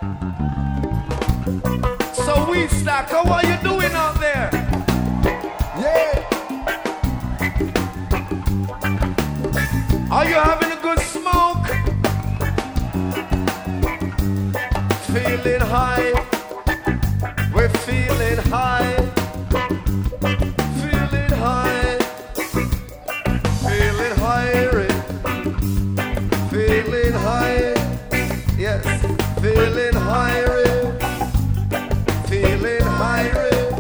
So Weed Stacker, what you doing out there? Yeah. Are you having a good smoke? Feeling high. We're feeling high. Feeling high. Feeling high. Feeling high. Yes. Feeling high. Feeling high.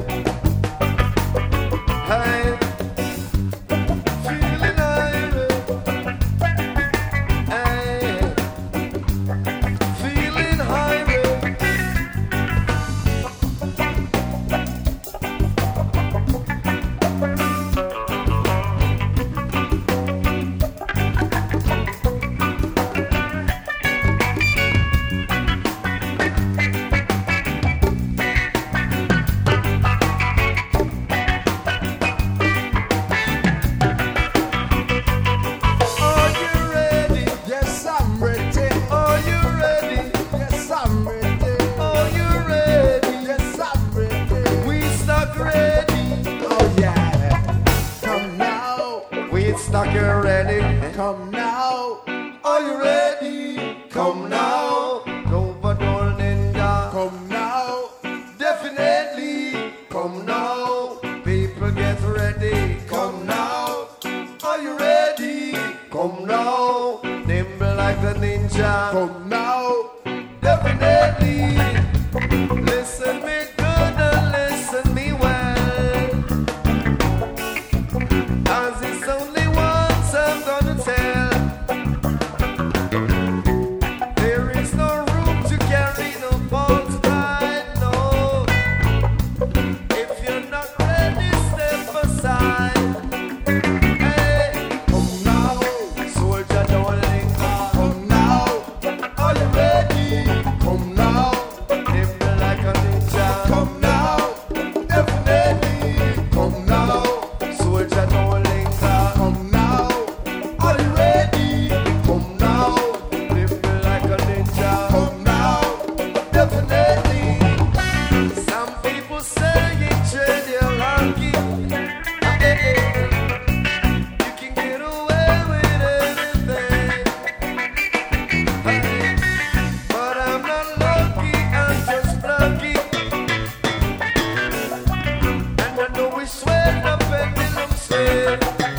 High. Feeling high. Hey. Feeling high. Stock, you ready? Come now. Are you ready? Come now. Nova Dole Ninja. Come now. Definitely. Come now. People get ready. Come now. Are you ready? Come now. Nimble like the ninja. Come now. Definitely. Listen me good and listen me well. As it's only I'm gonna tell. There is no room to carry no false pride, no. If you're not ready, step aside. Hey, come now, soldier, don't linger. Come now, are you ready? Come now, nimble like a ninja. Come now, definitely. Come now, soldier, don't linger. Come now. Are you ready? Come now, nimble like a ninja. Come now, definitely. Some people say you trade your lucky. You can get away with anything. But I'm not lucky, I'm just lucky. And I know we sweat the pendulum swing.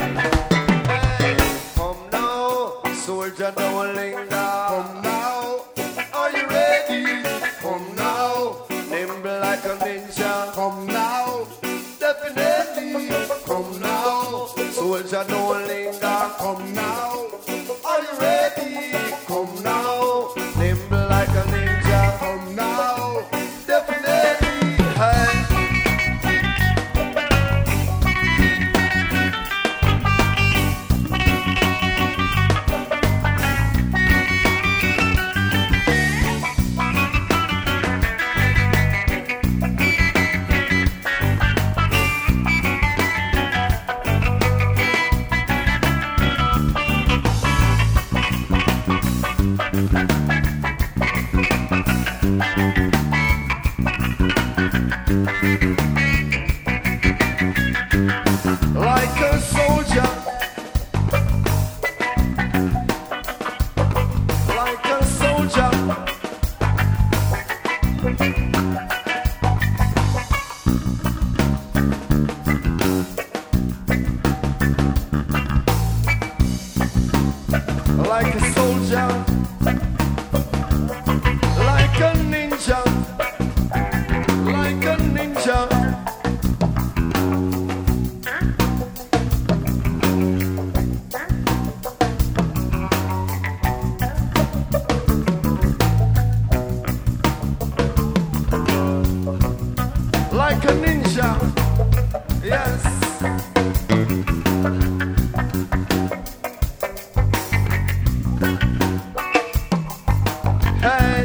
Soldier, don't linger. Come now. Are you ready? Come now. Nimble like a ninja. Come now. Definitely. Come now. Soldier, don't linger. Come now. Are you ready? Come now. Nimble like a ninja. Come now. Definitely. Hey. Like a soldier, like a soldier, like a soldier, like a ninja, like a ninja. Like a ninja, yes. Hey,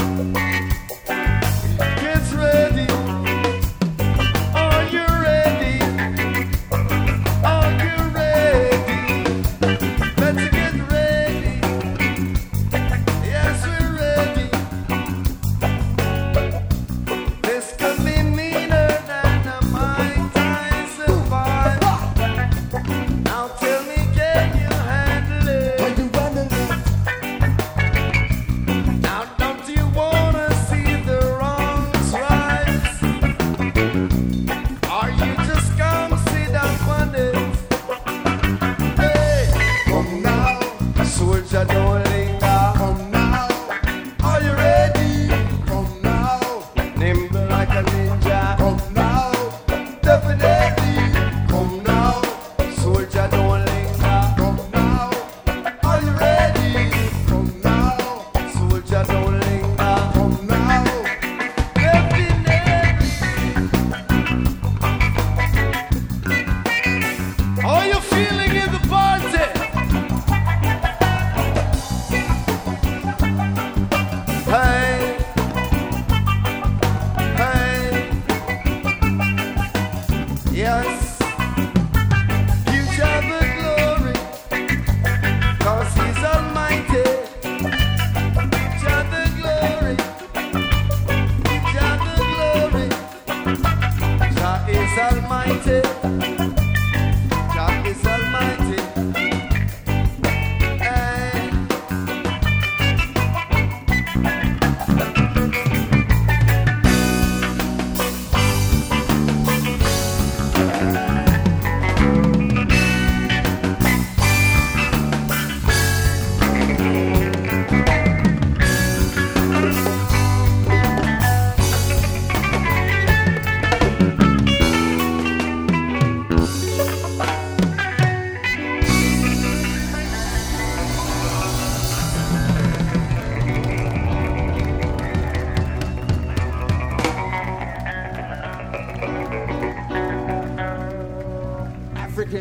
get ready. Are you ready? Are you ready? Let's get ready. Yes, we're ready.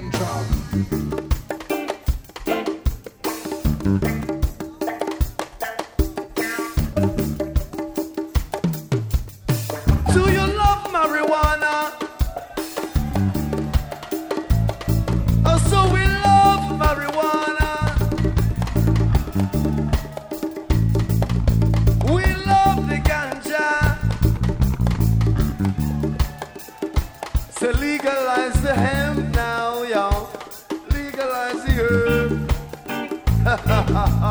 danger. Do you love marijuana? Oh, so we love marijuana. We love the ganja. So legalize the hemp now, y'all. Legalize the herb. Ha ha ha ha.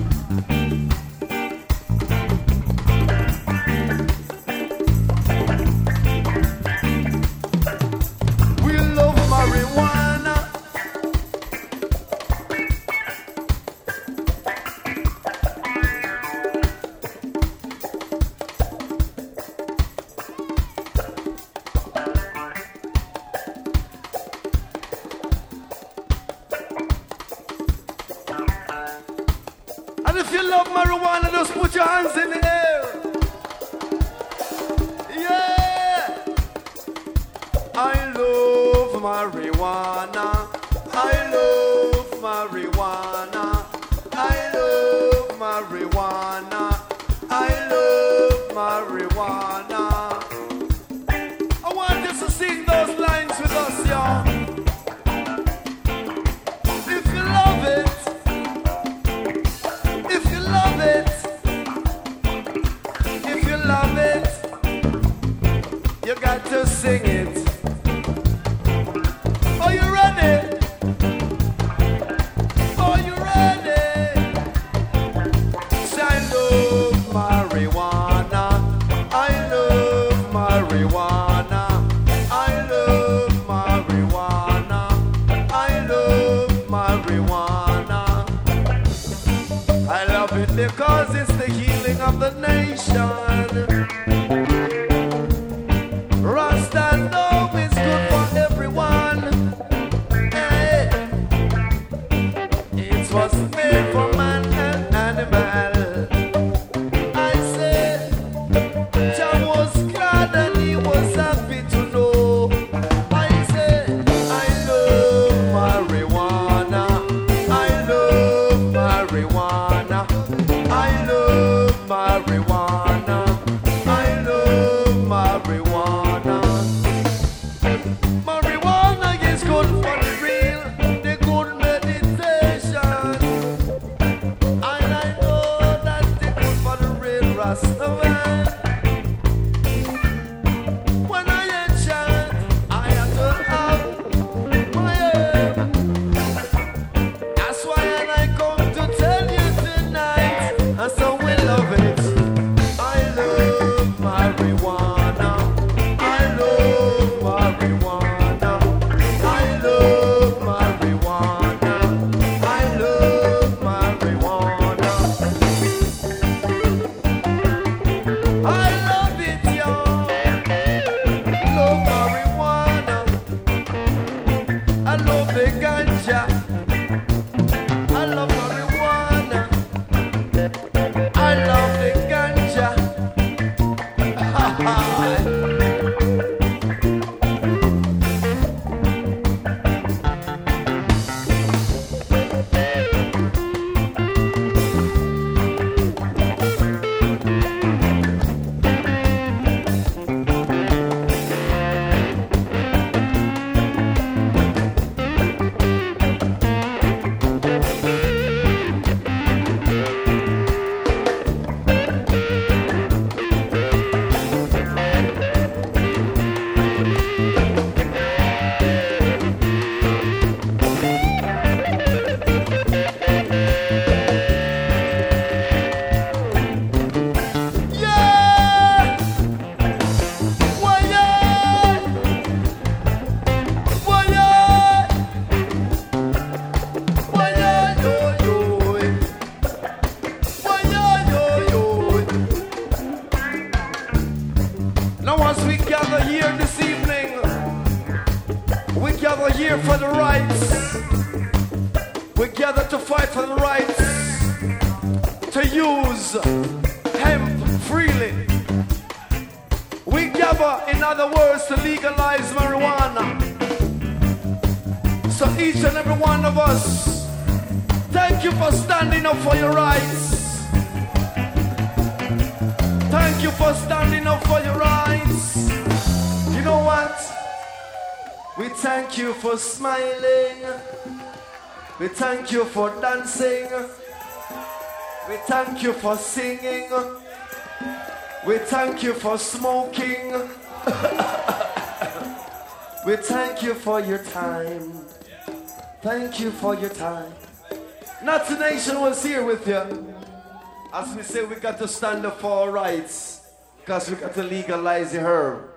We love marijuana. And if you love marijuana, just put your hands in the air. Yeah. I love marijuana. I love marijuana. I love marijuana. I love marijuana. I want you to sing those lines with us, y'all. If you love it, if you love it, if you love it, you got to sing it. Are you ready? Are you ready? Say, I love marijuana. I love marijuana. I love marijuana. I love marijuana. I love it because it's the healing of the nation. Rasta know it's good for everyone. Hey. It was made for man and animal. I said, Jah was glad and he was happy to know. I said, I love marijuana. I love marijuana. I love marijuana. I love marijuana. Marijuana is good for the real, the good meditation. And I know that's the good for the real Rastaman. When I enchant, I have to have my herb. That's why I come to tell you tonight, and so we love it. I love marijuana. I love marijuana. I love marijuana. I love marijuana. I love it, y'all. Love marijuana. I love the ganja. I love marijuana. I love the ganja. Yeah! Why, yeah! Why, yeah! Why, yeah, yo, yo. Why, yeah, yo, yo. Now as we gather here this evening, we gather here for the rights. We gather to fight for the rights to use hemp freely. We gather, in other words, to legalize marijuana. So each and every one of us, thank you for standing up for your rights. Thank you for standing up for your rights. You know what? We thank you for smiling. We thank you for dancing. We thank you for singing. We thank you for smoking. We thank you for your time. Thank you for your time. Nazi Nation was here with you. As we say, we got to stand up for our rights, because we got to legalize the herb.